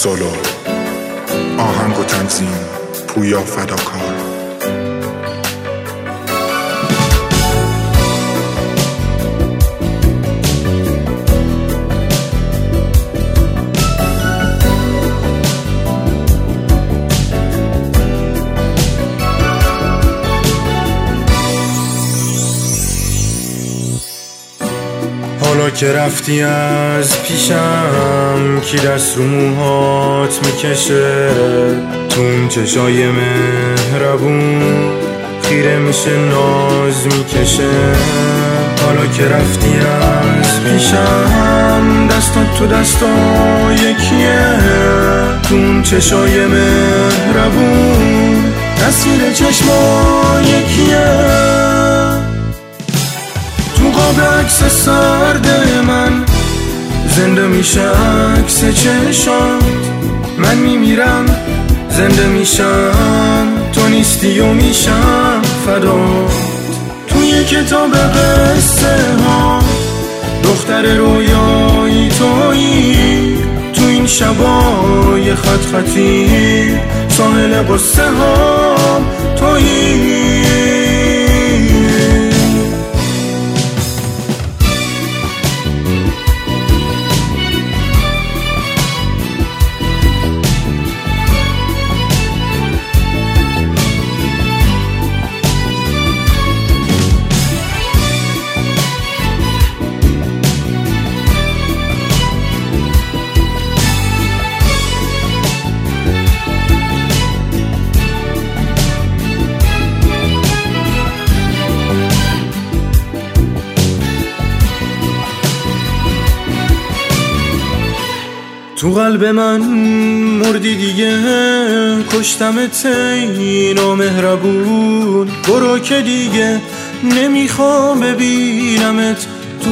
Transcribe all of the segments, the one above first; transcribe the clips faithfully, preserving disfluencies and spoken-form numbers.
سولو، آهنگ و تنظیم پویا فداکار. حالا که رفتی از پیشم، کی دست رو موهات میکشه؟ تو اون چشای مهربون خیره میشه ناز میکشه. حالا که رفتی از پیشم، دستات تو دستا یکیه. تو اون چشای مهربون تصویر چشما یکیه. تو قاب عکس سرد من زنده میشه عکس چشات. من میمیرم زنده میشم، تو نیستی و میشم فدات. توی کتاب قصه ها دختر رویایی تویی. تو این شبای خط خطی ساحل قصه ها تویی. تو قلب من مردی دیگه، کشتمت ای نامهربون. برو که دیگه نمیخوام ببینمت تو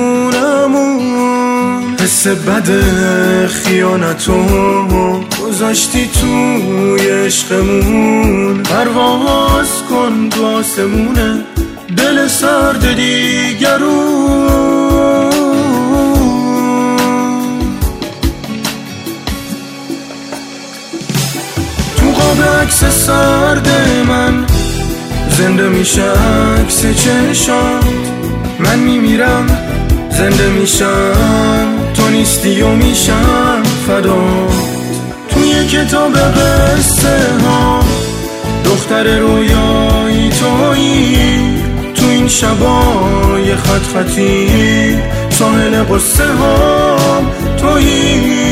خونمون. حس بد خیانتو گذاشتی توی عشقمون. پرواز کن تو آسمونه دل سرد دیگرون. عکس سرد من زنده میشه عکس چشات. من میمیرم زنده میشم، تو نیستی و میشم فدات. توی کتاب قصه ها دختر رویایی تویی. تو این شبای خط خطی ساحل قصه ها تویی.